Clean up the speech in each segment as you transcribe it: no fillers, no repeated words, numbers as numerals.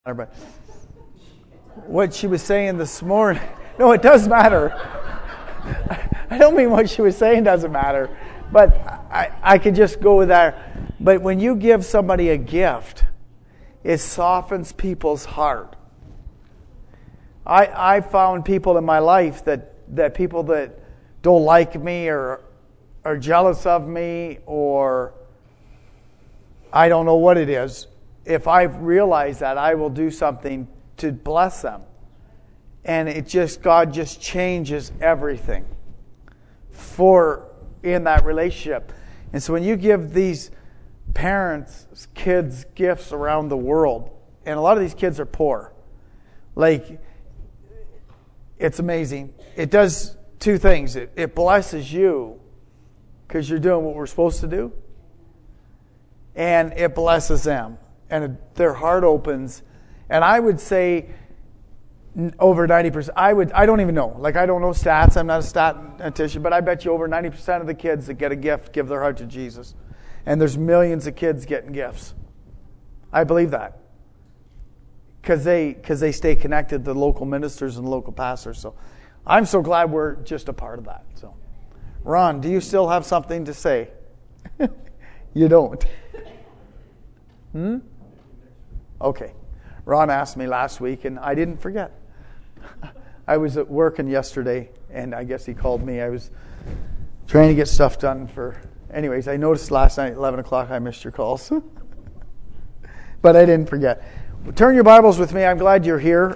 But what she was saying this morning, no, it does matter. I don't mean what she was saying doesn't matter, but I could just go with that. But when you give somebody a gift, it softens people's heart. I found people in my life that people that don't like me or are jealous of me, or I don't know what it is. If I realize that, I will do something to bless them. And God just changes everything in that relationship. And so when you give these parents, kids, gifts around the world, and a lot of these kids are poor, it's amazing. It does two things. It blesses you because you're doing what we're supposed to do, and it blesses them. And their heart opens. And I would say over 90%. I don't even know. I don't know stats. I'm not a statistician. But I bet you over 90% of the kids that get a gift give their heart to Jesus. And there's millions of kids getting gifts. I believe that. Because they stay connected to the local ministers and local pastors. So I'm so glad we're just a part of that. So, Ron, do you still have something to say? You don't. Okay. Ron asked me last week, and I didn't forget. I was at working yesterday, and I guess he called me. I was trying to get stuff done Anyways, I noticed last night at 11 o'clock I missed your calls. But I didn't forget. Turn your Bibles with me. I'm glad you're here.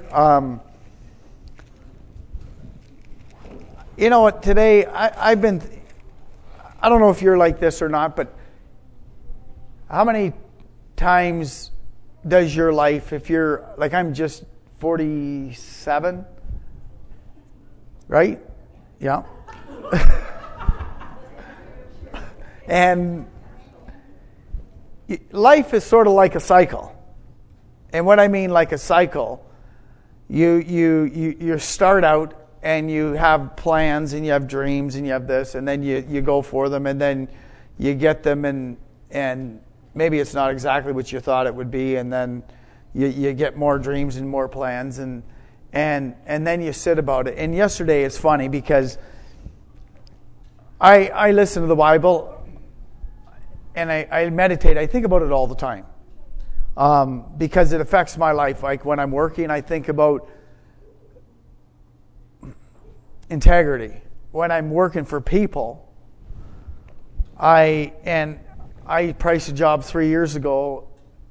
You know what? Today, I don't know if you're like this or not, but how many times does your life, if you're, I'm just 47, right? Yeah. And life is sort of like a cycle. And what I mean like a cycle, you start out and you have plans and you have dreams and you have this, and then you go for them, and then you get them, and maybe it's not exactly what you thought it would be, and then you get more dreams and more plans, and then you sit about it. And yesterday, it's funny because I listen to the Bible and I meditate. I think about it all the time because it affects my life. Like when I'm working, I think about integrity. When I'm working for people, I priced a job 3 years ago,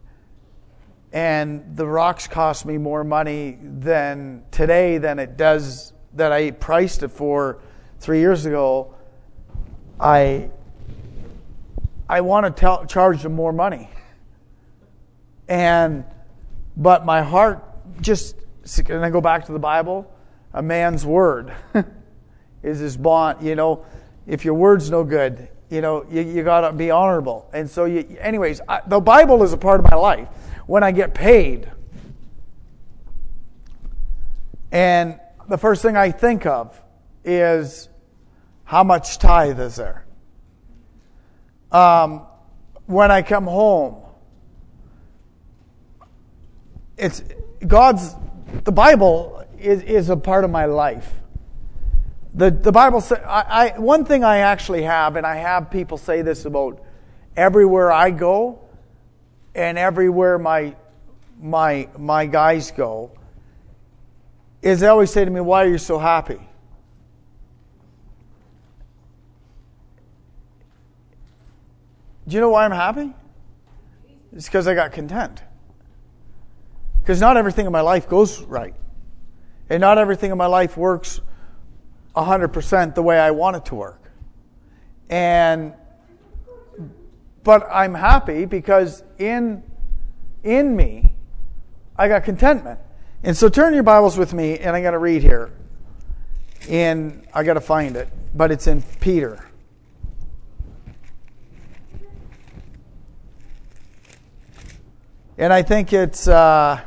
and the rocks cost me more money today than it does that I priced it for 3 years ago. I want to charge them more money, but my heart and I go back to the Bible. A man's word is his bond. If your word's no good, you got to be honorable. And so, the Bible is a part of my life. When I get paid, and the first thing I think of is how much tithe is there. When I come home, the Bible is a part of my life. The Bible says, one thing I actually have, and I have people say this about everywhere I go and everywhere my guys go, is they always say to me, "Why are you so happy?" Do you know why I'm happy? It's because I got content. Because not everything in my life goes right. And not everything in my life works 100% the way I want it to work. But I'm happy because in me, I got contentment. And so turn your Bibles with me, and I'm going to read here. I got to find it, but it's in Peter. And I think it's 1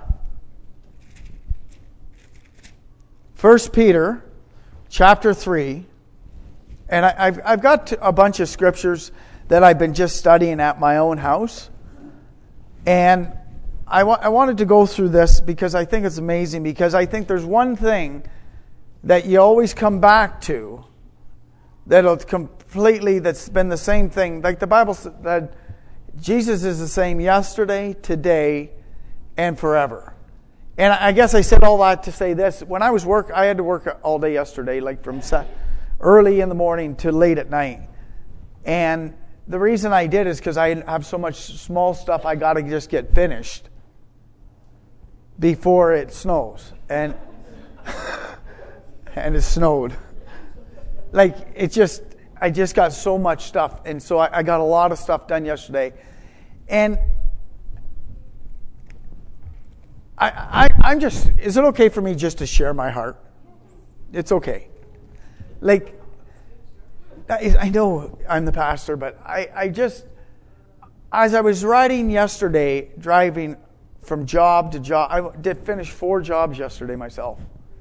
Peter chapter 3. And I've got a bunch of scriptures that I've been just studying at my own house. And I wanted to go through this because I think it's amazing, because I think there's one thing that you always come back to that's been the same thing. Like the Bible said that Jesus is the same yesterday, today, and forever. And I guess I said all that to say this. When I was I had to work all day yesterday, like from early in the morning to late at night. And the reason I did is because I have so much small stuff I got to just get finished before it snows. And and it snowed. Like, I just got so much stuff. And so I got a lot of stuff done yesterday. And I'm just, is it okay for me just to share my heart? It's okay. Like, I know I'm the pastor, but I just, as I was riding yesterday, driving from job to job, I did finish 4 jobs yesterday myself.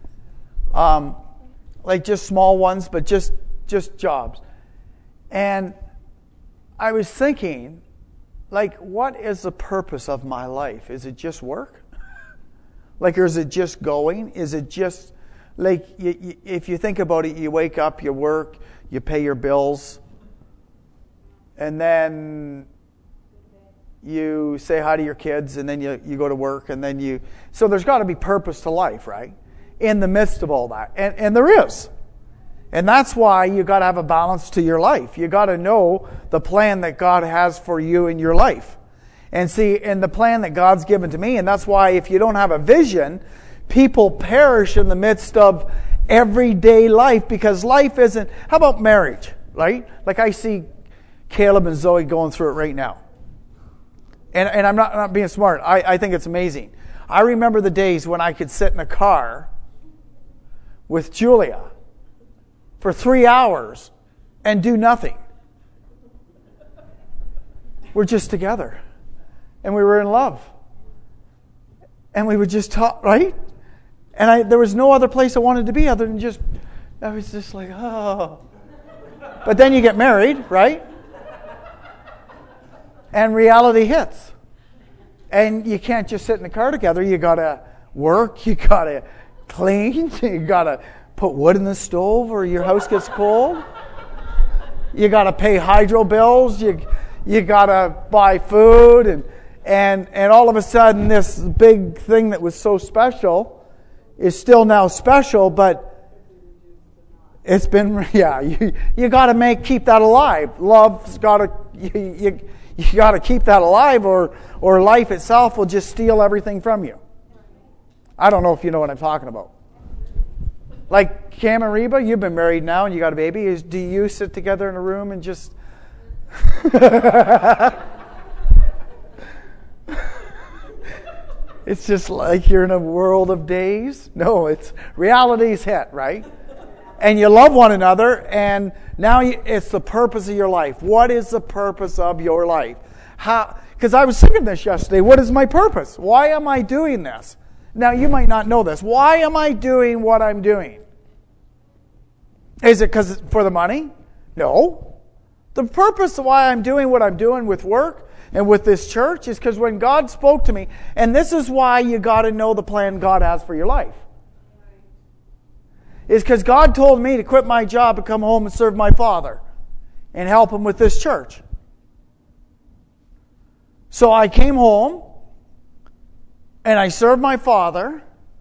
Like just small ones, but just jobs. And I was thinking, like, what is the purpose of my life? Is it just work? Like, or is it just going? Is it just, like, if you think about it, you wake up, you work, you pay your bills, and then you say hi to your kids, and then you go to work, and then so there's got to be purpose to life, right? In the midst of all that. And there is. And that's why you got to have a balance to your life. You got to know the plan that God has for you in your life. And see, in the plan that God's given to me, and that's why if you don't have a vision, people perish in the midst of everyday life, because life isn't, how about marriage, right? Like I see Caleb and Zoe going through it right now. And I'm not being smart. I think it's amazing. I remember the days when I could sit in a car with Julia for 3 hours and do nothing. We're just together. And we were in love. And we would just talk, right? And there was no other place I wanted to be other than just, I was just like, oh. But then you get married, right? And reality hits. And you can't just sit in the car together. You got to work. You got to clean. You got to put wood in the stove or your house gets cold. You got to pay hydro bills. You got to buy food. And all of a sudden, this big thing that was so special is still now special, but it's been, you got to keep that alive. Love's got to, you got to keep that alive, or life itself will just steal everything from you. I don't know if you know what I'm talking about. Like Cam and Reba, you've been married now and you got a baby. Do you sit together in a room and just... It's just like you're in a world of days. No, it's reality's hit, right? And you love one another, and now it's the purpose of your life. What is the purpose of your life? Because I was thinking this yesterday. What is my purpose? Why am I doing this? Now, you might not know this. Why am I doing what I'm doing? Is it because for the money? No. The purpose of why I'm doing what I'm doing with work and with this church is because when God spoke to me, and this is why you got to know the plan God has for your life. Is because God told me to quit my job and come home and serve my Father and help Him with this church. So I came home and I served my Father,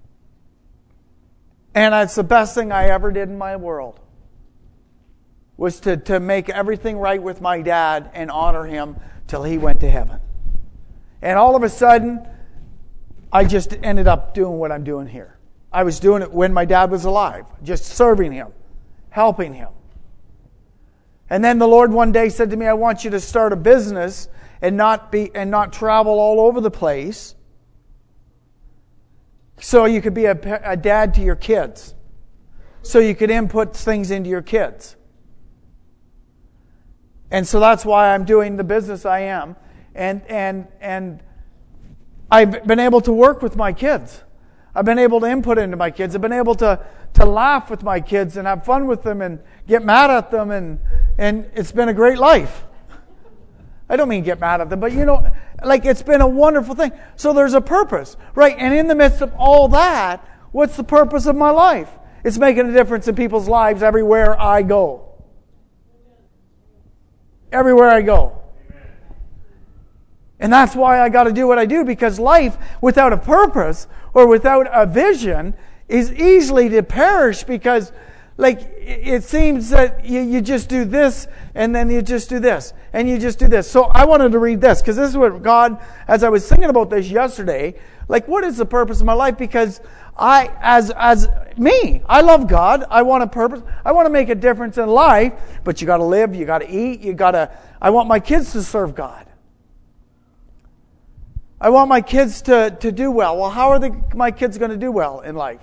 and it's the best thing I ever did in my world. Was to make everything right with my dad and honor him till he went to heaven. And all of a sudden, I just ended up doing what I'm doing here. I was doing it when my dad was alive, just serving him, helping him. And then the Lord one day said to me, I want you to start a business and not travel all over the place, so you could be a dad to your kids, so you could input things into your kids. And so that's why I'm doing the business I am. And I've been able to work with my kids. I've been able to input into my kids. I've been able to laugh with my kids and have fun with them and get mad at them. And it's been a great life. I don't mean get mad at them, but like it's been a wonderful thing. So there's a purpose, right? And in the midst of all that, what's the purpose of my life? It's making a difference in people's lives everywhere I go. Everywhere I go. And that's why I got to do what I do, because life without a purpose or without a vision is easily to perish, because like it seems that you just do this and then you just do this and you just do this. So I wanted to read this because this is what God, as I was thinking about this yesterday, like what is the purpose of my life? Because I love God. I want a purpose. I want to make a difference in life, but you got to live, you got to eat, I want my kids to serve God. I want my kids to do well. Well, how are my kids going to do well in life?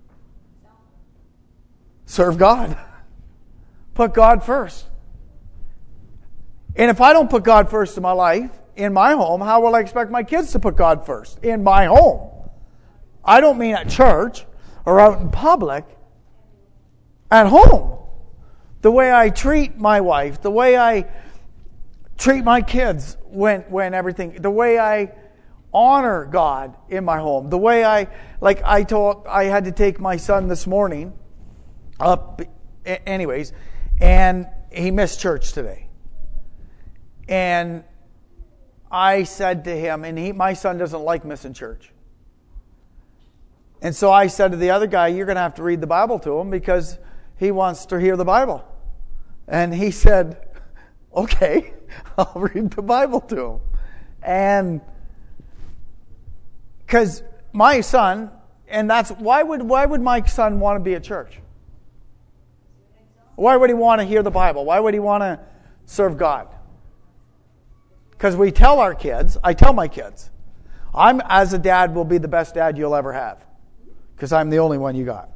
Serve God. Put God first. And if I don't put God first in my life, in my home, how will I expect my kids to put God first in my home? I don't mean at church or out in public. At home. The way I treat my wife, the way I treat my kids when everything, the way I honor God in my home, the way I had to take my son this morning up anyways, and he missed church today. And I said to him, and my son doesn't like missing church. And so I said to the other guy, you're going to have to read the Bible to him because he wants to hear the Bible. And he said, okay, I'll read the Bible to him. And because my son, and that's, why would my son want to be at church? Why would he want to hear the Bible? Why would he want to serve God? Because I tell my kids, as a dad, will be the best dad you'll ever have. Because I'm the only one you got.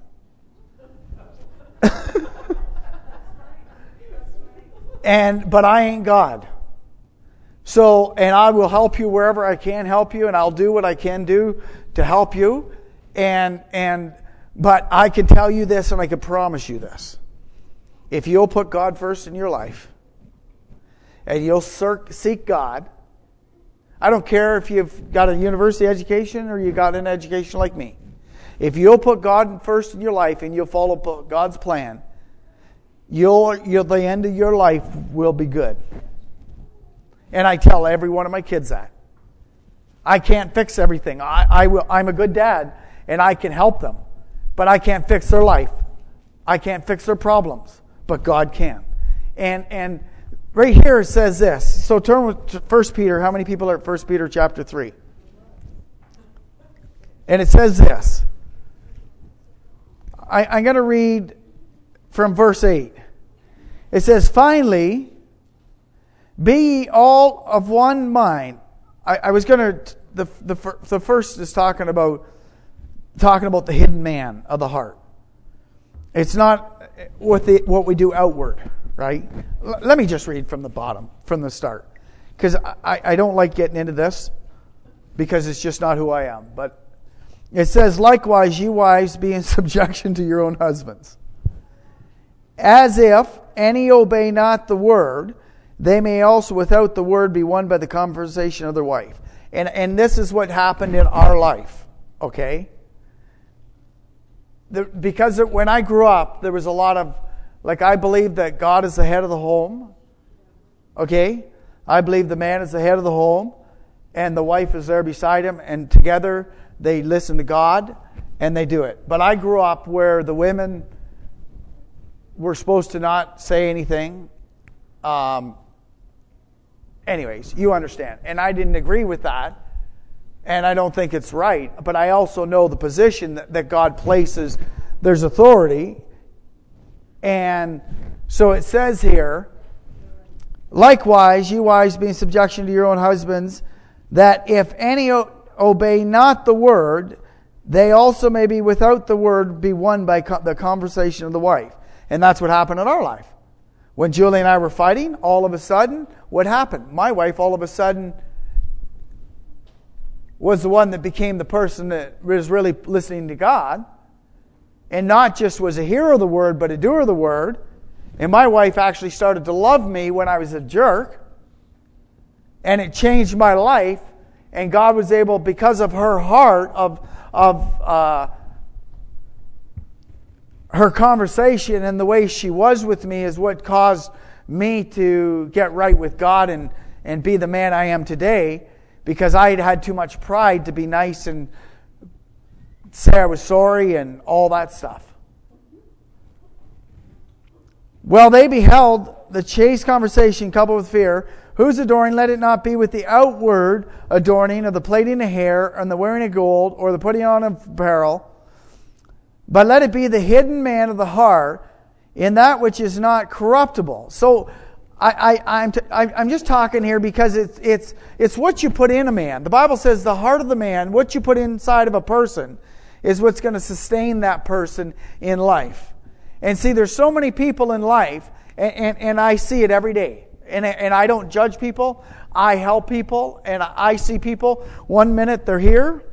But I ain't God. So, and I will help you wherever I can help you, and I'll do what I can do to help you. But I can tell you this, and I can promise you this. If you'll put God first in your life, and you'll seek God, I don't care if you've got a university education or you got an education like me. If you'll put God first in your life and you'll follow God's plan, the end of your life will be good. And I tell every one of my kids that. I can't fix everything. I'm a good dad, and I can help them. But I can't fix their life. I can't fix their problems. But God can. And right here it says this. So turn to 1 Peter. How many people are at 1 Peter chapter 3? And it says this. I'm going to read from verse 8. It says, finally, be ye all of one mind. I was going to, the first is talking about the hidden man of the heart. It's not what we do outward, right? Let me just read from the bottom, from the start. Because I don't like getting into this, because it's just not who I am. But it says, likewise, you wives, be in subjection to your own husbands. As if any obey not the word, they may also without the word be won by the conversation of their wife. And this is what happened in our life, okay? Because when I grew up, there was a lot of, I believe that God is the head of the home, okay? I believe the man is the head of the home, and the wife is there beside him, and together they listen to God, and they do it. But I grew up where the women were supposed to not say anything. Anyways, you understand. And I didn't agree with that. And I don't think it's right. But I also know the position that God places. There's authority. And so it says here, likewise, you wives be in subjection to your own husbands, that if any obey not the word, they also may be without the word be won by the conversation of the wife. And that's what happened in our life. When Julie and I were fighting, all of a sudden, what happened? My wife all of a sudden was the one that became the person that was really listening to God. And not just was a hearer of the word, but a doer of the word. And my wife actually started to love me when I was a jerk. And it changed my life. And God was able, because of her heart, of her conversation and the way she was with me is what caused me to get right with God and be the man I am today, because I had too much pride to be nice and say I was sorry and all that stuff. Well, they beheld the chaste conversation coupled with fear. Whose adorning, let it not be with the outward adorning of the plaiting of hair and the wearing of gold or the putting on of apparel, but let it be the hidden man of the heart in that which is not corruptible. So I'm just talking here because it's what you put in a man. The Bible says the heart of the man, what you put inside of a person, is what's going to sustain that person in life. And see, there's so many people in life, and I see it every day. And I don't judge people. I help people, and I see people. 1 minute they're here,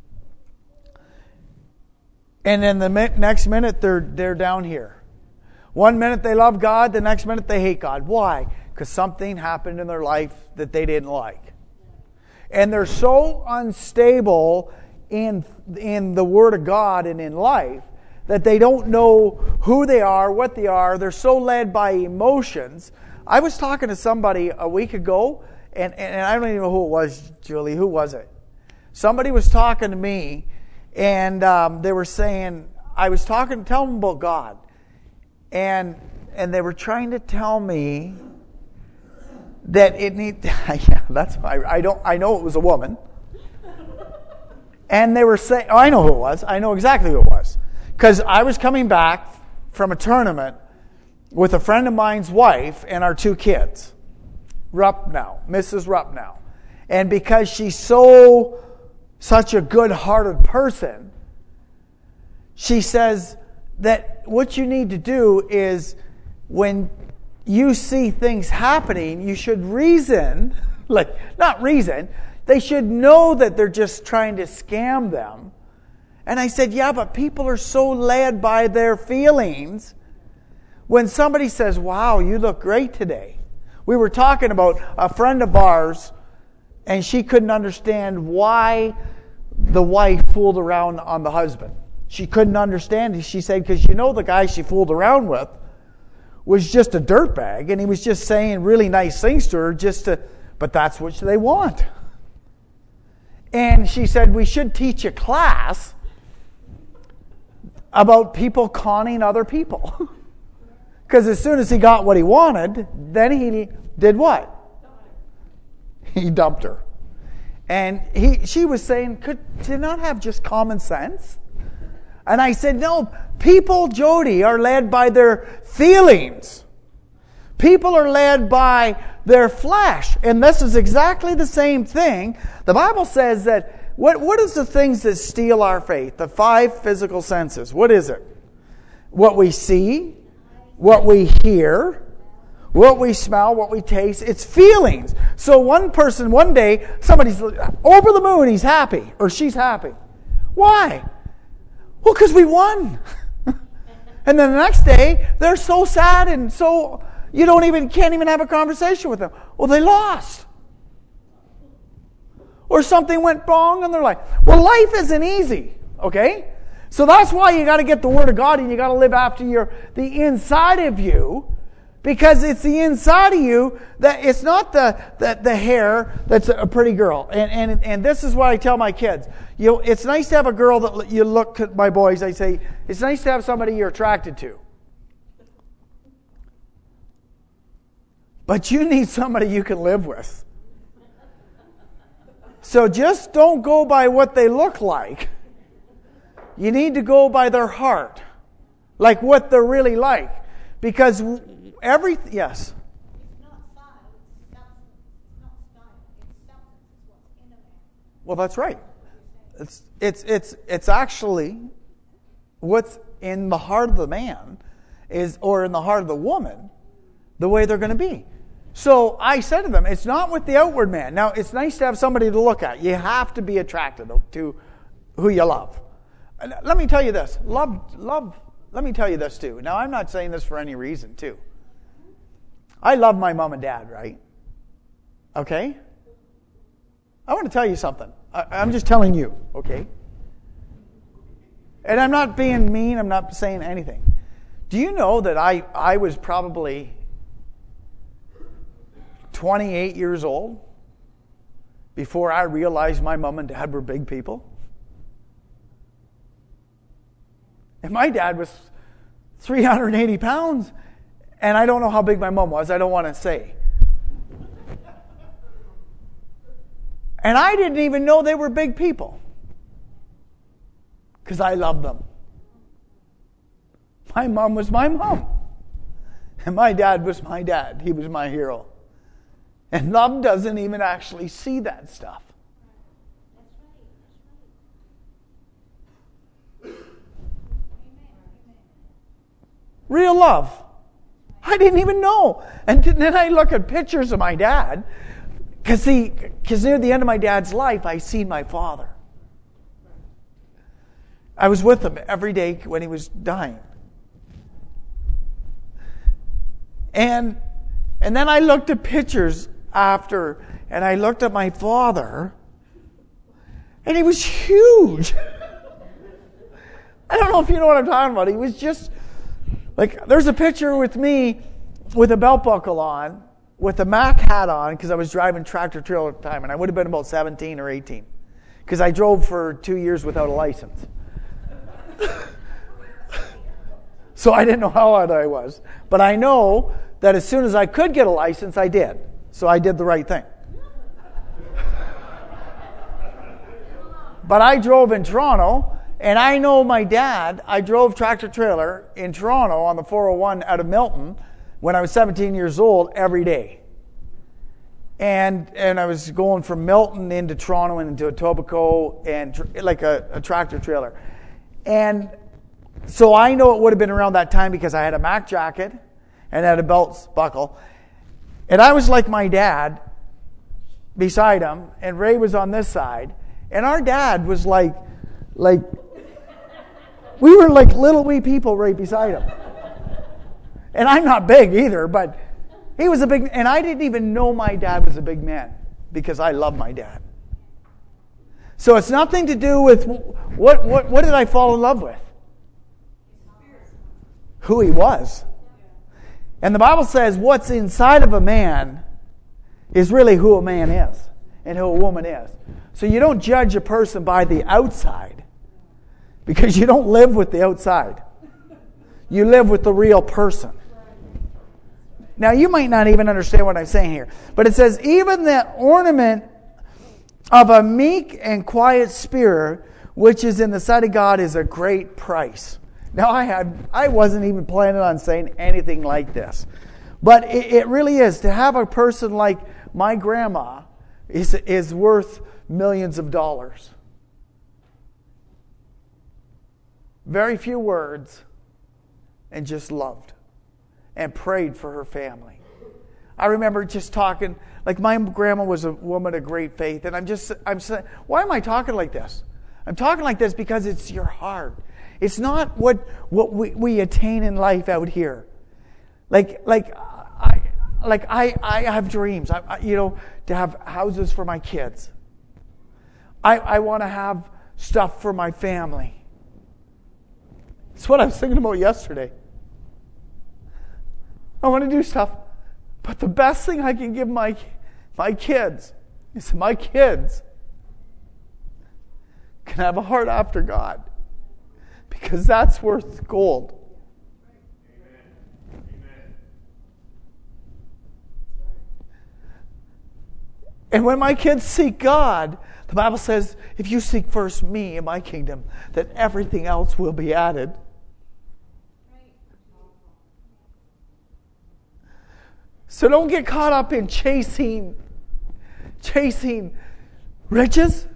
and then the next minute they're down here. 1 minute they love God, the next minute they hate God. Why? Because something happened in their life that they didn't like. And they're so unstable in the Word of God and in life that they don't know who they are, what they are. They're so led by emotions. I was talking to somebody a week ago, and I don't even know who it was, Julie. Who was it? Somebody was talking to me, and they were saying, I was telling them about God. And they were trying to tell me that it yeah, that's why I know it was a woman. And they were saying, I know who it was. I know exactly who it was. Because I was coming back from a tournament with a friend of mine's wife and our 2 kids. Mrs. Rupnow. And because she's such a good-hearted person, she says that what you need to do is when you see things happening, you should reason, not reason, they should know that they're just trying to scam them. And I said, yeah, but people are so led by their feelings. When somebody says, wow, you look great today. We were talking about a friend of ours, and she couldn't understand why the wife fooled around on the husband. She couldn't understand it. She said, because the guy she fooled around with was just a dirtbag, and he was just saying really nice things to her but that's what they want. And she said, we should teach a class about people conning other people. Because as soon as he got what he wanted, then he did what? He dumped her. And she was saying, could you not have just common sense? And I said, no, people, Jody, are led by their feelings. People are led by their flesh. And this is exactly the same thing. The Bible says that, what is the things that steal our faith? The 5 physical senses. What is it? What we see, what we hear, what we smell, what we taste. It's feelings. So one person, one day, somebody's over the moon, he's happy, or she's happy. Why? Well, because we won. And then the next day, they're so sad and so you can't even have a conversation with them. Well, they lost. Or something went wrong in their life. Well, life isn't easy, okay? So that's why you got to get the Word of God and you got to live after the inside of you, because it's the inside of you that it's not the hair that's a pretty girl. And this is what I tell my kids. It's nice to have a girl that you look at my boys. I say it's nice to have somebody you're attracted to, but you need somebody you can live with. So just don't go by what they look like. You need to go by their heart, like what they're really like. Because yes? It's not style, it's substance. It's not style, it's substance. It's what's in a man. Well, that's right. It's actually what's in the heart of the man or in the heart of the woman, the way they're going to be. So I said to them, it's not with the outward man. Now, it's nice to have somebody to look at. You have to be attracted to who you love. And let me tell you this. Love. Let me tell you this too. Now, I'm not saying this for any reason too. I love my mom and dad, right? Okay? I want to tell you something. I'm just telling you, okay? And I'm not being mean. I'm not saying anything. Do you know that I was probably 28 years old before I realized my mom and dad were big people? And my dad was 380 pounds, and I don't know how big my mom was. I don't want to say. And I didn't even know they were big people because I loved them. My mom was my mom, and my dad was my dad. He was my hero. And love doesn't even actually see that stuff. Real love. I didn't even know. And then I look at pictures of my dad. Because near the end of my dad's life, I seen my father. I was with him every day when he was dying. And then I looked at pictures after, and I looked at my father, and he was huge. I don't know if you know what I'm talking about. He was just... like, there's a picture with me with a belt buckle on, with a Mac hat on, because I was driving tractor trailer at the time, and I would have been about 17 or 18, because I drove for 2 years without a license. So I didn't know how old I was. But I know that as soon as I could get a license, I did. So I did the right thing. But I drove in Toronto, and I know my dad, I drove tractor trailer in Toronto on the 401 out of Milton when I was 17 years old every day. And I was going from Milton into Toronto and into Etobicoke and like a tractor trailer. And so I know it would have been around that time because I had a Mac jacket and had a belt buckle. And I was like my dad beside him, and Ray was on this side. And our dad was like we were like little wee people right beside him. And I'm not big either, but he was a big, and I didn't even know my dad was a big man because I love my dad. So it's nothing to do with what did I fall in love with? Who he was. And the Bible says what's inside of a man is really who a man is and who a woman is. So you don't judge a person by the outside because you don't live with the outside. You live with the real person. Now, you might not even understand what I'm saying here. But it says, even the ornament of a meek and quiet spirit, which is in the sight of God, is a great price. Now, I wasn't even planning on saying anything like this. But it really is. To have a person like my grandma is worth millions of dollars. Very few words, and just loved and prayed for her family. I remember just talking, like my grandma was a woman of great faith, and I'm saying, why am I talking like this? I'm talking like this because it's your heart. It's not what we attain in life out here. Like I have dreams, to have houses for my kids. I want to have stuff for my family. It's what I was thinking about yesterday. I want to do stuff, but the best thing I can give my kids is my kids can have a heart after God, because that's worth gold. Amen. And when my kids seek God, the Bible says, if you seek first me and my kingdom, that everything else will be added. So don't get caught up in chasing riches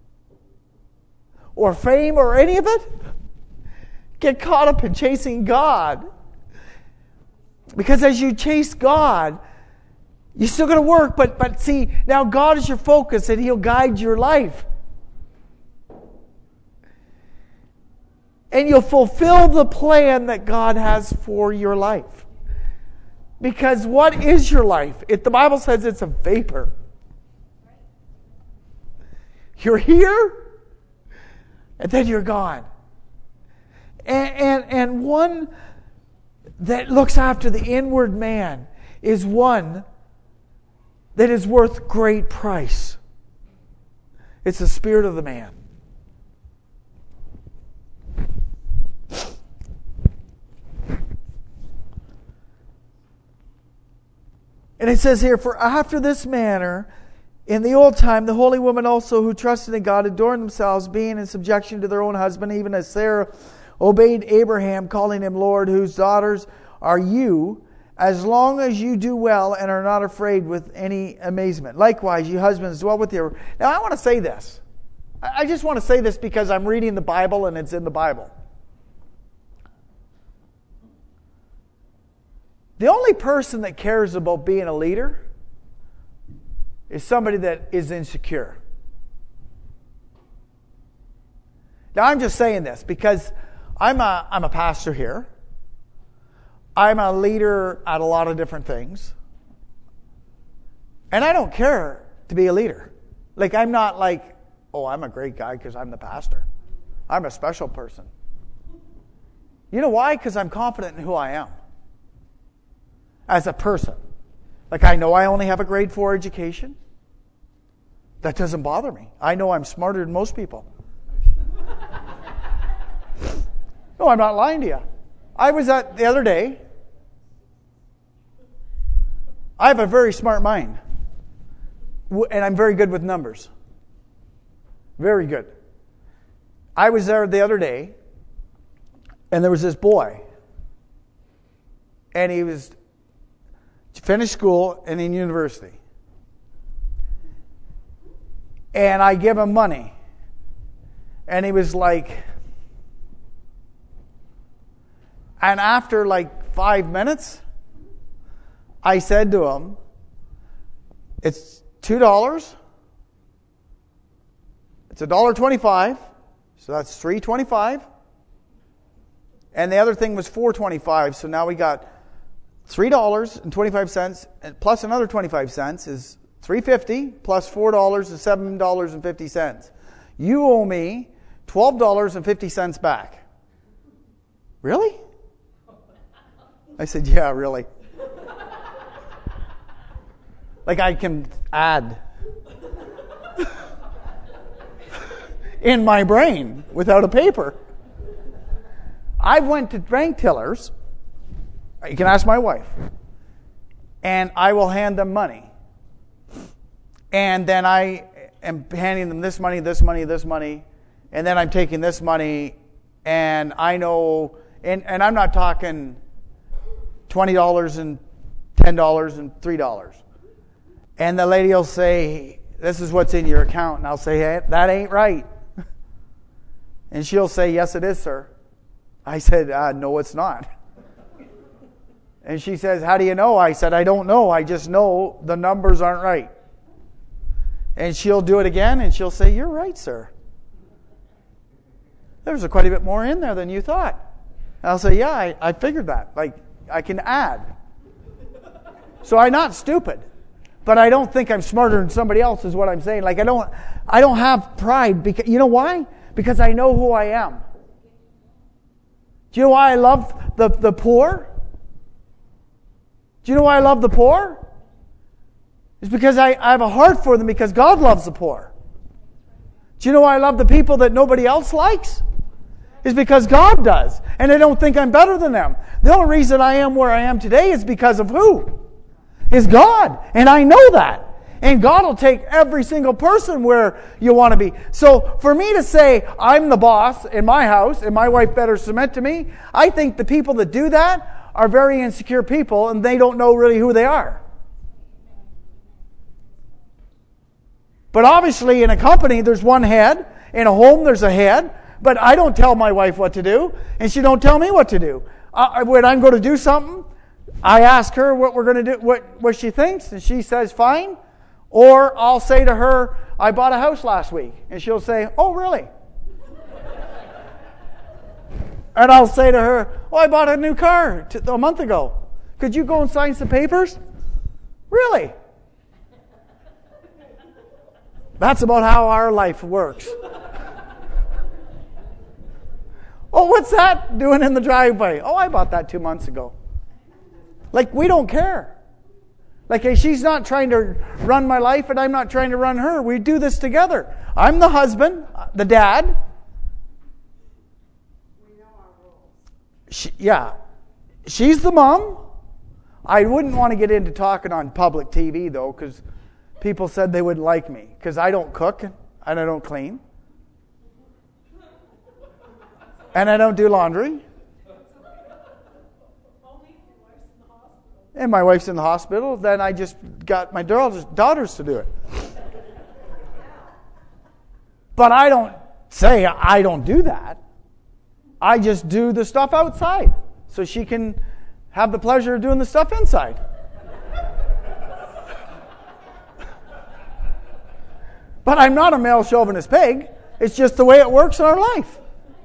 or fame or any of it. Get caught up in chasing God. Because as you chase God, you're still going to work, but see, now God is your focus and He'll guide your life. And you'll fulfill the plan that God has for your life. Because what is your life? The Bible says it's a vapor. You're here, and then you're gone. And one that looks after the inward man is one that is worth great price. It's the spirit of the man. And it says here, for after this manner, in the old time, the holy women also who trusted in God adorned themselves, being in subjection to their own husband, even as Sarah obeyed Abraham, calling him Lord, whose daughters are you, as long as you do well and are not afraid with any amazement. Likewise, you husbands, dwell with your... Now, I want to say this. I just want to say this because I'm reading the Bible and it's in the Bible. The only person that cares about being a leader is somebody that is insecure. Now, I'm just saying this because I'm a pastor here. I'm a leader at a lot of different things. And I don't care to be a leader. Like, I'm not like, oh, I'm a great guy because I'm the pastor. I'm a special person. You know why? Because I'm confident in who I am as a person. Like, I know I only have a grade 4 education. That doesn't bother me. I know I'm smarter than most people. No, I'm not lying to you. I was at the other day. I have a very smart mind. And I'm very good with numbers. Very good. I was there the other day. And there was this boy. And he was finished school and in university. And I give him money. And he was like... And after like 5 minutes, I said to him, it's $2. It's $1.25. So that's $3.25. And the other thing was $4.25. So now we got $3.25 and plus another 25 cents is $3.50 plus $4 is $7.50. You owe me $12.50 back. Really? I said, yeah, really. Like I can add in my brain without a paper. I went to bank tellers. You can ask my wife. And I will hand them money. And then I am handing them this money, this money, this money. And then I'm taking this money. And I know, and I'm not talking $20 and $10 and $3. And the lady will say, this is what's in your account. And I'll say, hey, that ain't right. And she'll say, yes, it is, sir. I said, no, it's not. And she says, how do you know? I said, I don't know. I just know the numbers aren't right. And she'll do it again, and she'll say, you're right, sir. There's quite a bit more in there than you thought. And I'll say, yeah, I figured that. Like, I can add. So I'm not stupid. But I don't think I'm smarter than somebody else is what I'm saying. Like, I don't have pride. Because, you know why? Because I know who I am. Do you know why I love the poor? Do you know why I love the poor? It's because I have a heart for them because God loves the poor. Do you know why I love the people that nobody else likes? It's because God does. And I don't think I'm better than them. The only reason I am where I am today is because of who? Is God. And I know that. And God will take every single person where you want to be. So for me to say, I'm the boss in my house and my wife better submit to me, I think the people that do that are very insecure people and they don't know really who they are. But obviously in a company there's one head. In a home there's a head. But I don't tell my wife what to do. And she don't tell me what to do. When I'm going to do something, I ask her what we're going to do, what she thinks. And she says, fine. Or I'll say to her, I bought a house last week. And she'll say, oh, really? And I'll say to her, oh, I bought a new car a month ago. Could you go and sign some papers? Really? That's about how our life works. Oh, what's that doing in the driveway? Oh, I bought that 2 months ago. Like, we don't care. Like, hey, she's not trying to run my life and I'm not trying to run her. We do this together. I'm the husband, the dad. We know our rules. She's the mom. I wouldn't want to get into talking on public TV, though, because people said they wouldn't like me. Because I don't cook and I don't clean. And I don't do laundry. And my wife's in the hospital. Then I just got my daughters to do it. But I don't say I don't do that. I just do the stuff outside. So she can have the pleasure of doing the stuff inside. But I'm not a male chauvinist pig. It's just the way it works in our life.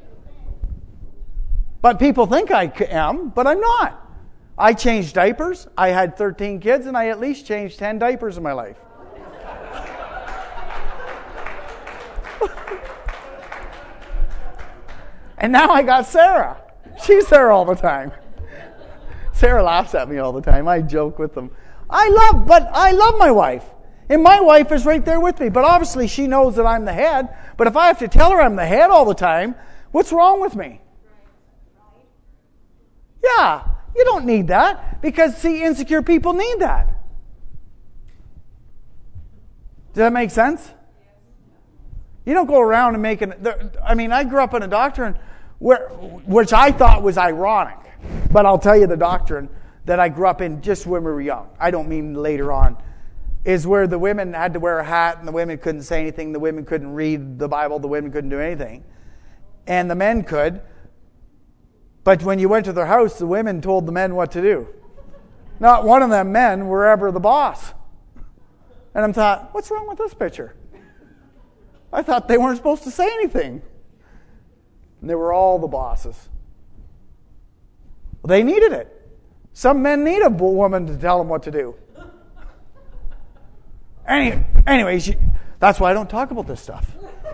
But people think I am, but I'm not. I changed diapers. I had 13 kids, and I at least changed 10 diapers in my life. And now I got Sarah. She's there all the time. Sarah laughs at me all the time. I joke with them. I love my wife. And my wife is right there with me. But obviously she knows that I'm the head. But if I have to tell her I'm the head all the time, what's wrong with me? Yeah, you don't need that. Because, see, insecure people need that. Does that make sense? You don't go around and make I grew up in a doctrine which I thought was ironic. But I'll tell you the doctrine that I grew up in just when we were young. I don't mean later on. Is where the women had to wear a hat and the women couldn't say anything. The women couldn't read the Bible. The women couldn't do anything. And the men could. But when you went to their house, the women told the men what to do. Not one of them men were ever the boss. And I thought, what's wrong with this picture? I thought they weren't supposed to say anything. And they were all the bosses. Well, they needed it. Some men need a woman to tell them what to do. Anyway, that's why I don't talk about this stuff.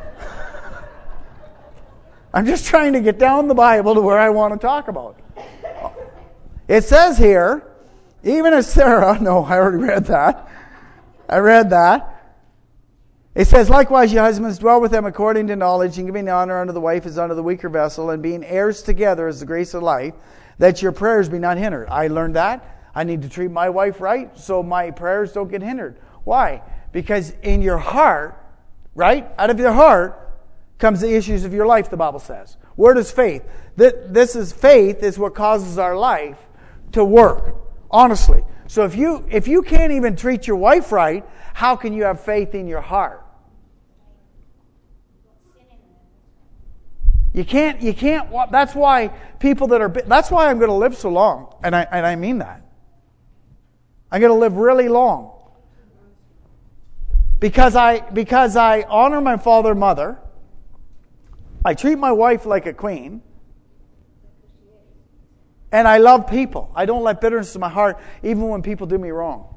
I'm just trying to get down the Bible to where I want to talk about. It says here, even as Sarah, no, I already read that. I read that. It says, likewise, you husbands, dwell with them according to knowledge, and giving honor unto the wife as unto the weaker vessel, and being heirs together as the grace of life, that your prayers be not hindered. I learned that. I need to treat my wife right so my prayers don't get hindered. Why? Because in your heart, right, out of your heart, comes the issues of your life, the Bible says. Where does faith? Faith is what causes our life to work, honestly. So if you can't even treat your wife right, how can you have faith in your heart? You can't, that's why that's why I'm going to live so long. And I mean that. I'm going to live really long. Because I honor my father and mother. I treat my wife like a queen. And I love people. I don't let bitterness in my heart, even when people do me wrong.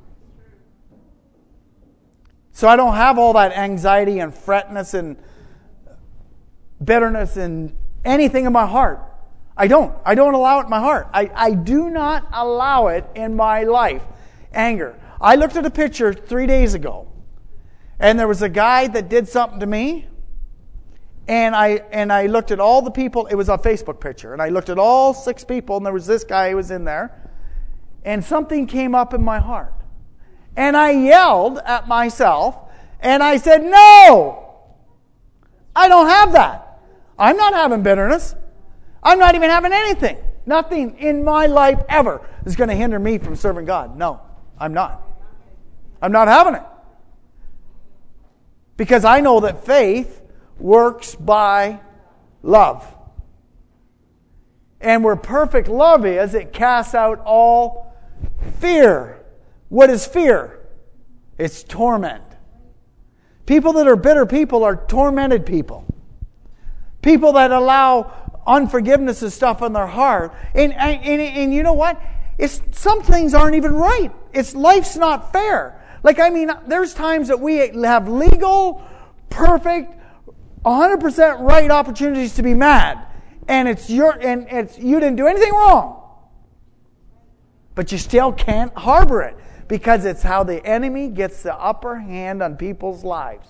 So I don't have all that anxiety and fretness and bitterness and anything in my heart. I don't allow it in my heart. I do not allow it in my life. Anger. I looked at a picture 3 days ago. And there was a guy that did something to me. And I looked at all the people. It was a Facebook picture. And I looked at all 6 people. And there was this guy who was in there. And something came up in my heart. And I yelled at myself. And I said, no! I don't have that. I'm not having bitterness. I'm not even having anything. Nothing in my life ever is going to hinder me from serving God. No, I'm not. I'm not having it. Because I know that faith works by love. And where perfect love is, it casts out all fear. What is fear? It's torment. People that are bitter people are tormented people. People that allow unforgiveness and stuff in their heart. And you know what? Some things aren't even right. Life's not fair. Like, I mean, there's times that we have legal, perfect, 100% right opportunities to be mad. And you didn't do anything wrong. But you still can't harbor it because it's how the enemy gets the upper hand on people's lives.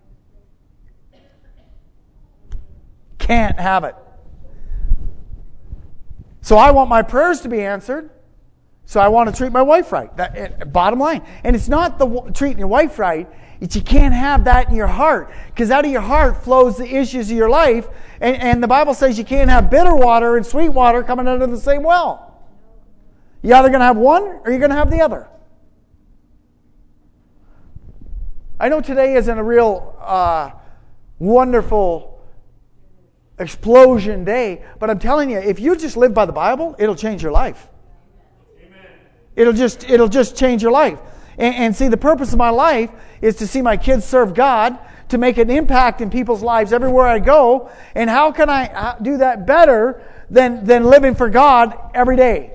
Can't have it. So I want my prayers to be answered. So I want to treat my wife right. Bottom line. And it's not treating your wife right. It's you can't have that in your heart. Because out of your heart flows the issues of your life. And the Bible says you can't have bitter water and sweet water coming out of the same well. You're either going to have one or you're going to have the other. I know today isn't a real wonderful explosion day. But I'm telling you, if you just live by the Bible, it'll change your life. It'll just change your life. And see, the purpose of my life is to see my kids serve God, to make an impact in people's lives everywhere I go. And how can I do that better than living for God every day?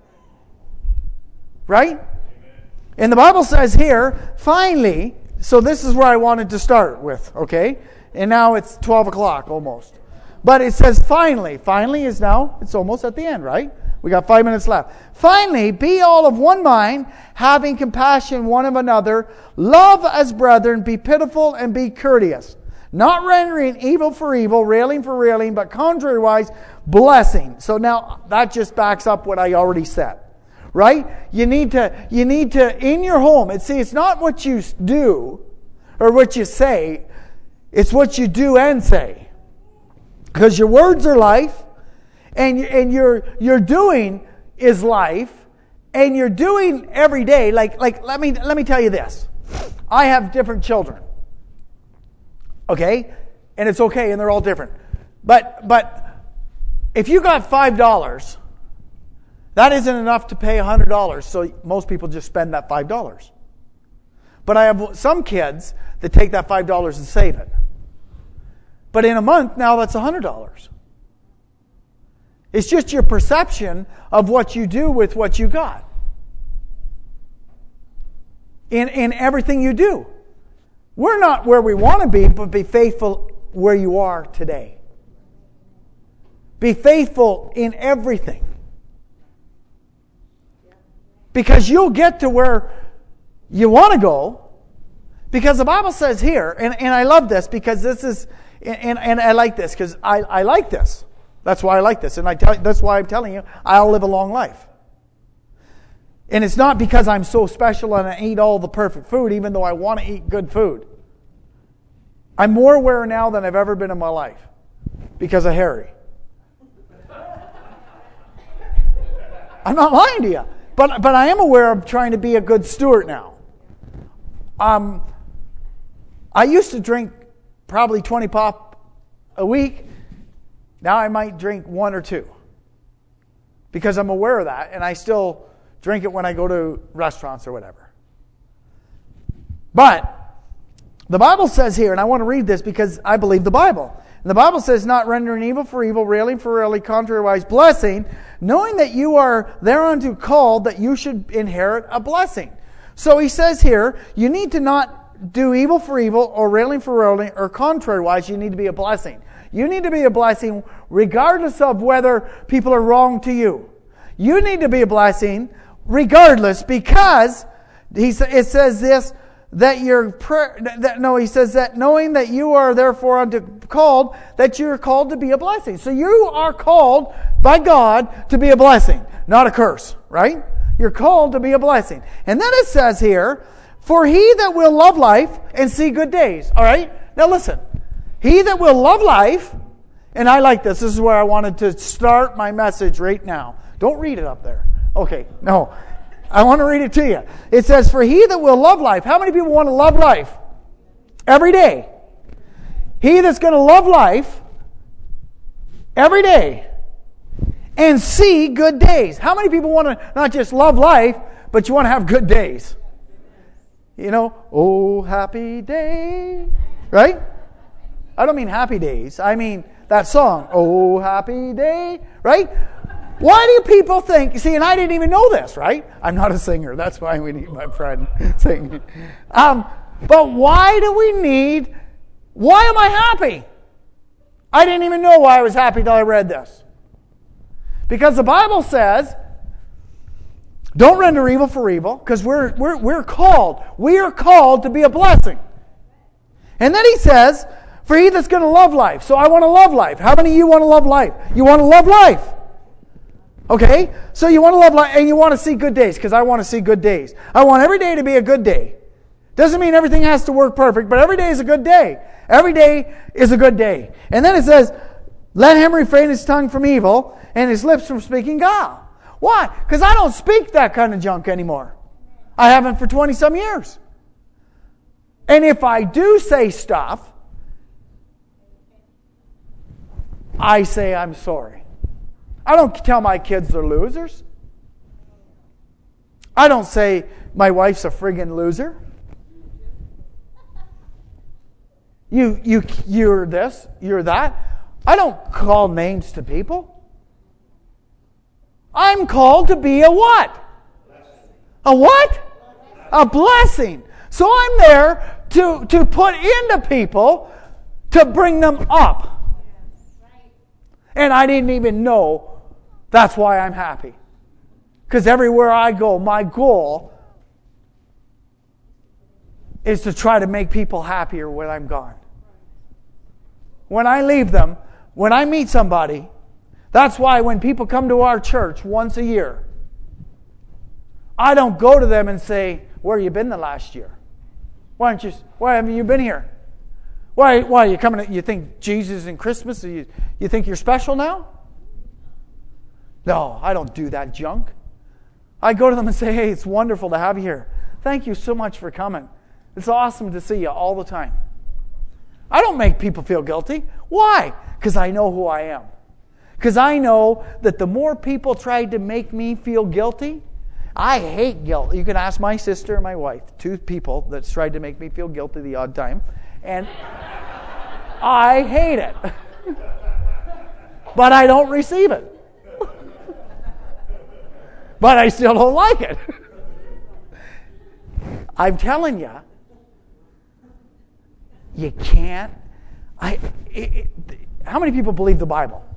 Right? And the Bible says here, finally, so this is where I wanted to start with, okay? And now it's 12 o'clock almost. But it says finally. Finally is now, it's almost at the end, right? We got 5 minutes left. Finally, be all of one mind, having compassion one of another, love as brethren, be pitiful and be courteous, not rendering evil for evil, railing for railing, but contrariwise, blessing. So now that just backs up what I already said, right? You need to in your home. It's not what you do or what you say; it's what you do and say, because your words are life. And your doing is life, and you're doing every day. Like let me tell you this. I have different children. Okay? And it's okay, and they're all different. But if you got $5, that isn't enough to pay $100, so most people just spend that $5. But I have some kids that take that $5 and save it. But in a month, now that's $100. It's just your perception of what you do with what you got. In everything you do. We're not where we want to be, but be faithful where you are today. Be faithful in everything. Because you'll get to where you want to go. Because the Bible says here, and I love this because this is, and I like this because I like this. That's why I like this. And that's why I'm telling you, I'll live a long life. And it's not because I'm so special and I eat all the perfect food, even though I want to eat good food. I'm more aware now than I've ever been in my life because of Harry. I'm not lying to you. But I am aware of trying to be a good steward now. I used to drink probably 20 pop a week. Now I might drink 1 or 2 because I'm aware of that, and I still drink it when I go to restaurants or whatever. But the Bible says here, and I want to read this because I believe the Bible. And the Bible says, not rendering evil for evil, railing for railing, contrariwise, blessing, knowing that you are thereunto called, that you should inherit a blessing. So he says here, you need to not do evil for evil, or railing for railing, or contrariwise, you need to be a blessing. You need to be a blessing regardless of whether people are wrong to you. You need to be a blessing regardless, because it says this, that he says that knowing that you are therefore called, that you're called to be a blessing. So you are called by God to be a blessing, not a curse, right? You're called to be a blessing. And then it says here, for he that will love life and see good days. All right? Now listen. He that will love life, and I like this. This is where I wanted to start my message right now. Don't read it up there. Okay, no. I want to read it to you. It says, for he that will love life. How many people want to love life? Every day. He that's going to love life every day and see good days. How many people want to not just love life, but you want to have good days? You know, oh, happy day. Right? I don't mean happy days. I mean that song, oh, happy day. Right? Why do people think, you see, and I didn't even know this, right? I'm not a singer. That's why we need my friend singing. But why am I happy? I didn't even know why I was happy till I read this. Because the Bible says, don't render evil for evil, because we're called. We are called to be a blessing. And then he says, for he that's going to love life. So I want to love life. How many of you want to love life? You want to love life. Okay? So you want to love life, and you want to see good days, because I want to see good days. I want every day to be a good day. Doesn't mean everything has to work perfect, but every day is a good day. Every day is a good day. And then it says, let him refrain his tongue from evil and his lips from speaking guile. Why? Because I don't speak that kind of junk anymore. I haven't for 20-some years. And if I do say stuff, I say I'm sorry. I don't tell my kids they're losers. I don't say my wife's a friggin' loser. You're this, you're that. I don't call names to people. I'm called to be a what? A what? A blessing. So I'm there to put into people to bring them up. And I didn't even know that's why I'm happy. Because everywhere I go, my goal is to try to make people happier when I'm gone. When I leave them, when I meet somebody, that's why when people come to our church once a year, I don't go to them and say, where have you been the last year? Why haven't you been here? Why are you coming? You think Jesus and Christmas? You think you're special now? No, I don't do that junk. I go to them and say, hey, it's wonderful to have you here. Thank you so much for coming. It's awesome to see you all the time. I don't make people feel guilty. Why? Because I know who I am. Because I know that the more people try to make me feel guilty, I hate guilt. You can ask my sister and my wife, two people that tried to make me feel guilty the odd time, and I hate it. But I don't receive it. But I still don't like it. I'm telling you, you can't. How many people believe the Bible?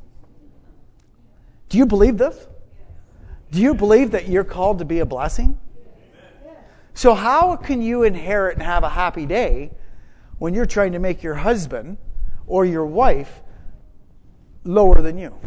Do you believe this? Do you believe that you're called to be a blessing? So how can you inherit and have a happy day when you're trying to make your husband or your wife lower than you?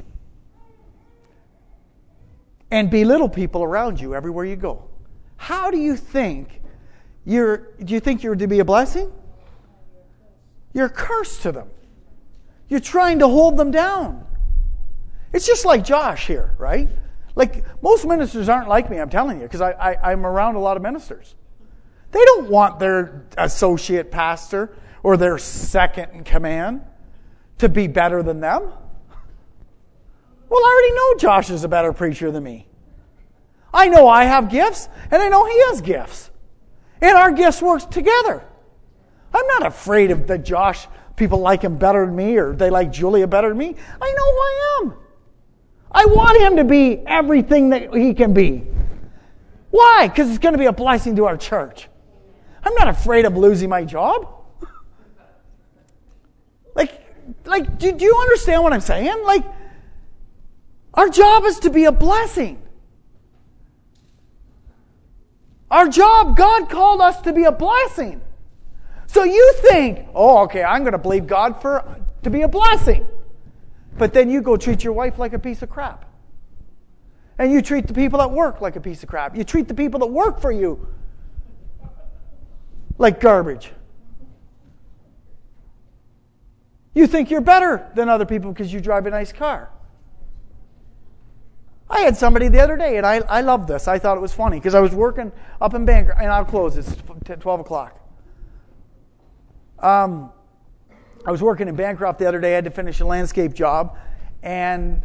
And belittle people around you everywhere you go. How do you think do you think you're to be a blessing? You're a curse to them. You're trying to hold them down. It's just like Josh here, right? Like, most ministers aren't like me, I'm telling you, because I'm around a lot of ministers. They don't want their associate pastor or their second in command to be better than them. Well, I already know Josh is a better preacher than me. I know I have gifts, and I know he has gifts. And our gifts work together. I'm not afraid of that Josh, people like him better than me, or they like Julia better than me. I know who I am. I want him to be everything that he can be. Why? Because it's going to be a blessing to our church. I'm not afraid of losing my job. Like, do you understand what I'm saying? Like, our job is to be a blessing. Our job, God called us to be a blessing. So you think, oh, okay, I'm going to believe God to be a blessing. But then you go treat your wife like a piece of crap. And you treat the people at work like a piece of crap. You treat the people that work for you like garbage. You think you're better than other people because you drive a nice car. I had somebody the other day, and I love this. I thought it was funny because I was working up in Bancroft, and I'll close. It's 12 o'clock. I was working in Bancroft the other day. I had to finish a landscape job, and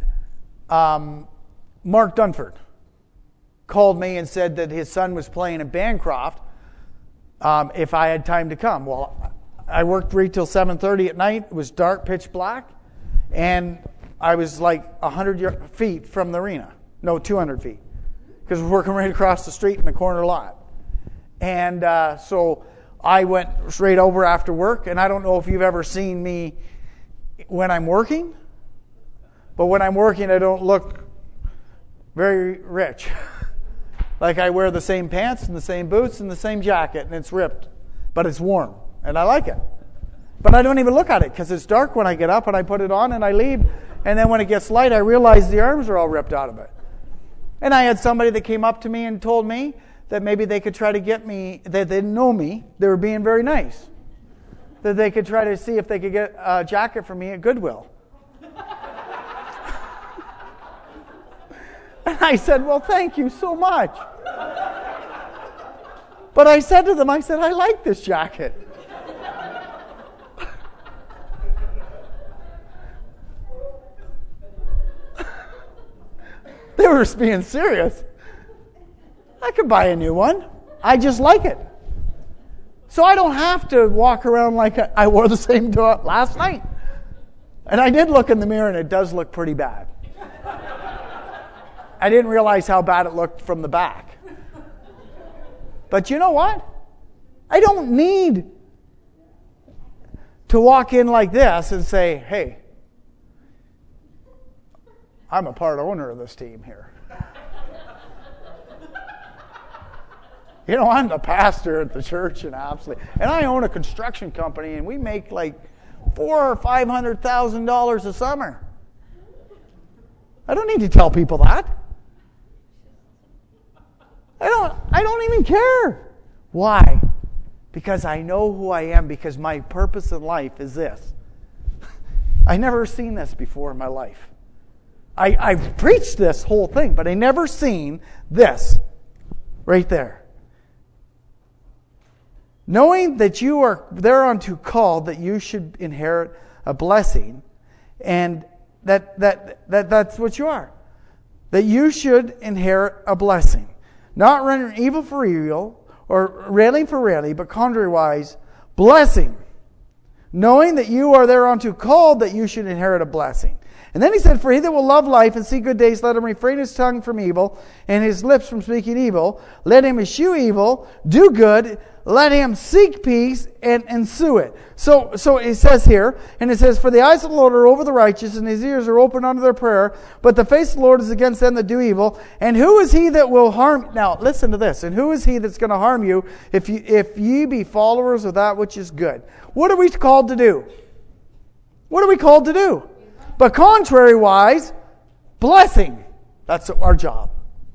Mark Dunford called me and said that his son was playing in Bancroft if I had time to come. Well, I worked 3 till 7:30 at night. It was dark, pitch black, and I was like 100 feet from the arena. No, 200 feet. Because we're working right across the street in the corner lot. And so I went straight over after work. And I don't know if you've ever seen me when I'm working. But when I'm working, I don't look very rich. Like I wear the same pants and the same boots and the same jacket. And it's ripped. But it's warm. And I like it. But I don't even look at it because it's dark when I get up and I put it on and I leave. And then when it gets light, I realize the arms are all ripped out of it. And I had somebody that came up to me and told me that maybe they could try to get me, that they didn't know me. They were being very nice. That they could try to see if they could get a jacket for me at Goodwill. And I said, well, thank you so much. But I said to them, I said, I like this jacket. They were being serious. I could buy a new one. I just like it. So I don't have to walk around like I wore the same last night. And I did look in the mirror and it does look pretty bad. I didn't realize how bad it looked from the back. But you know what? I don't need to walk in like this and say, hey, I'm a part owner of this team here. You know, I'm the pastor at the church and I own a construction company and we make like $400,000 or $500,000 a summer. I don't need to tell people that. I don't even care. Why? Because I know who I am, because my purpose in life is this. I never seen this before in my life. I've preached this whole thing, but I never seen this right there. Knowing that you are thereunto called, that you should inherit a blessing, and that's what you are. That you should inherit a blessing. Not rendering evil for evil, or railing for railing, but contrariwise, blessing. Knowing that you are thereunto called, that you should inherit a blessing. And then he said, for he that will love life and see good days, let him refrain his tongue from evil, and his lips from speaking evil. Let him eschew evil, do good, let him seek peace, and ensue it. So it says here, and it says, for the eyes of the Lord are over the righteous, and his ears are open unto their prayer, but the face of the Lord is against them that do evil. And who is he that will harm? Now, listen to this. And who is he that's going to harm you if ye be followers of that which is good? What are we called to do? What are we called to do? But contrary-wise, blessing. That's our job.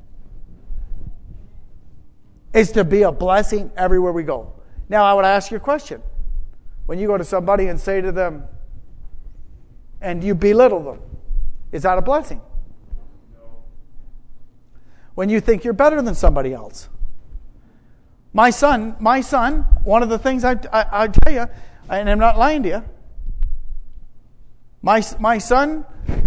Is to be a blessing everywhere we go. Now, I would ask you a question. When you go to somebody and say to them, and you belittle them, is that a blessing? No. When you think you're better than somebody else. My son, one of the things I tell you, and I'm not lying to you, my son,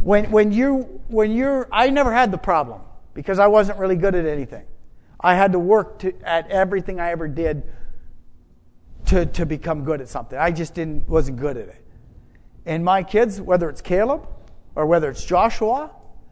I never had the problem because I wasn't really good at anything. I had to work at everything I ever did to become good at something. I just wasn't good at it. And my kids, whether it's Caleb or whether it's Joshua,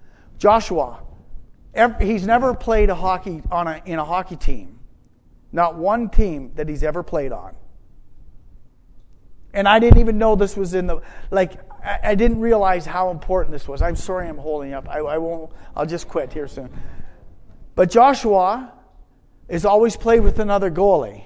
he's never played in a hockey team. Not one team that he's ever played on. And I didn't even know this was I didn't realize how important this was. I'm sorry I'm holding up. I'll just quit here soon. But Joshua has always played with another goalie.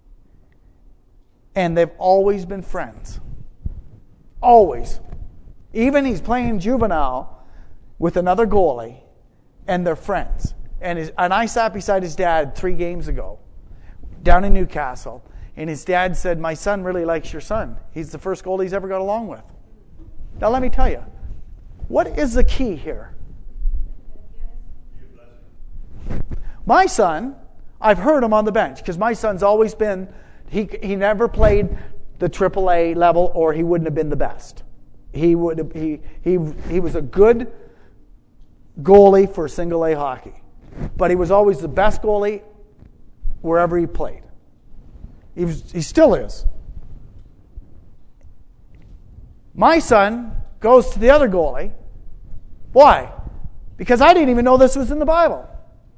And they've always been friends. Always. Even he's playing juvenile with another goalie, and they're friends. And I sat beside his dad 3 games ago, down in Newcastle, and his dad said, my son really likes your son. He's the first goalie he's ever got along with. Now let me tell you, what is the key here? My son, I've heard him on the bench, because my son's always been, he never played the AAA level, or he wouldn't have been the best. He was a good goalie for single A hockey, but he was always the best goalie wherever he played. He still is. My son goes to the other goalie, Why? Because I didn't even know this was in the Bible.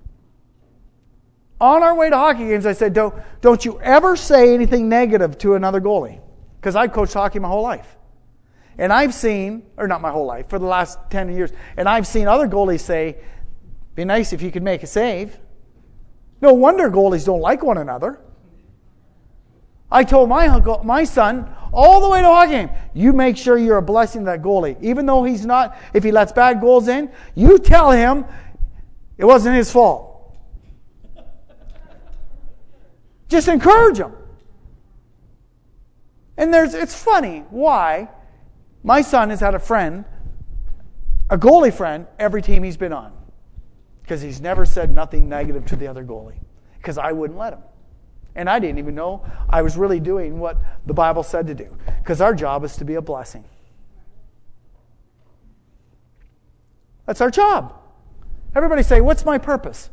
On our way to hockey games, I said, don't you ever say anything negative to another goalie. Because I coached hockey my whole life. And I've seen, or not my whole life, for the last 10 years, and I've seen other goalies say, be nice if you could make a save. No wonder goalies don't like one another. I told my son, all the way to a hockey game, you make sure you're a blessing to that goalie. Even though he's not, if he lets bad goals in, you tell him it wasn't his fault. Just encourage him. And it's funny why my son has had a friend, a goalie friend, every team he's been on. Because he's never said nothing negative to the other goalie. Because I wouldn't let him. And I didn't even know I was really doing what the Bible said to do. Because our job is to be a blessing. That's our job. Everybody say, what's my purpose?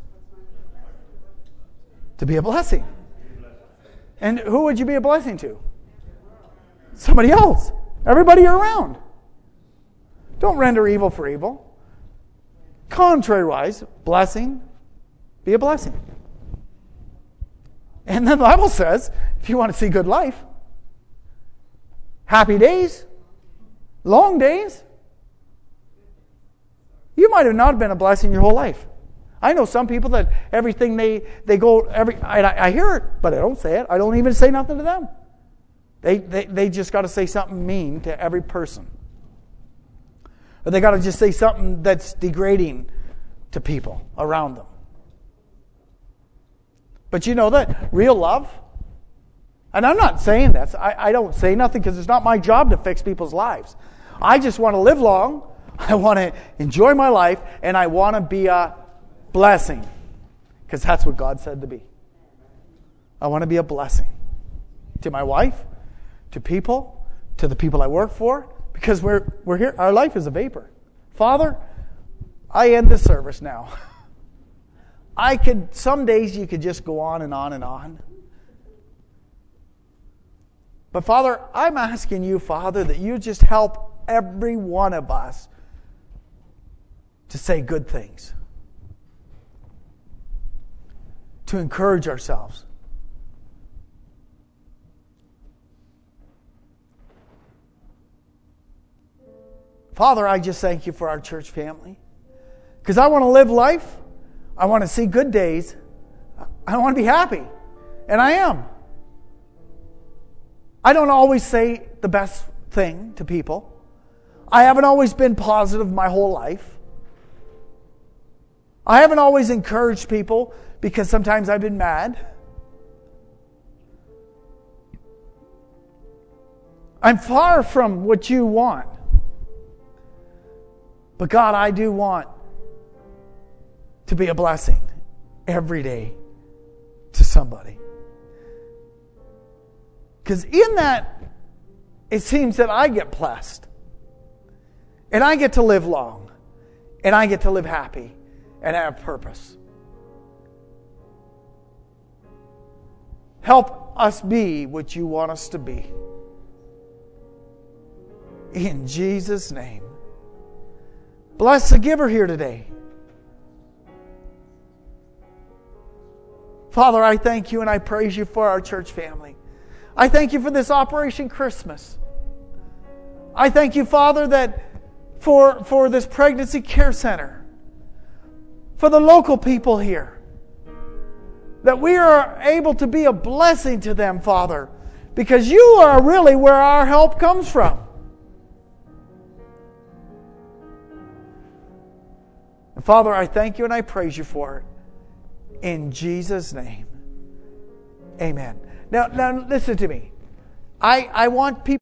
To be a blessing. And who would you be a blessing to? Somebody else. Everybody you're around. Don't render evil for evil. Contrary-wise, blessing, be a blessing. And the Bible says, if you want to see good life, happy days, long days, you might have not been a blessing your whole life. I know some people that everything they go, I hear it, but I don't say it. I don't even say nothing to them. They just got to say something mean to every person. Or they got to just say something that's degrading to people around them. But you know that real love, and I'm not saying that. I don't say nothing because it's not my job to fix people's lives. I just want to live long. I want to enjoy my life, and I want to be a blessing. Because that's what God said to be. I want to be a blessing. To my wife, to people, to the people I work for. Because we're here. Our life is a vapor. Father, I end the service now. Some days you could just go on and on and on. But Father, I'm asking you, Father, that you just help every one of us to say good things. To encourage ourselves. Father, I just thank you for our church family. Because I want to live life. I want to see good days. I want to be happy. And I am. I don't always say the best thing to people. I haven't always been positive my whole life. I haven't always encouraged people because sometimes I've been mad. I'm far from what you want. But God, I do want to be a blessing every day to somebody. Because in that, it seems that I get blessed. And I get to live long. And I get to live happy and have purpose. Help us be what you want us to be. In Jesus' name. Bless the giver here today. Father, I thank you and I praise you for our church family. I thank you for this Operation Christmas. I thank you, Father, that for this pregnancy care center, for the local people here, that we are able to be a blessing to them, Father, because you are really where our help comes from. And Father, I thank you and I praise you for it. In Jesus' name. Amen. Now listen to me. I want people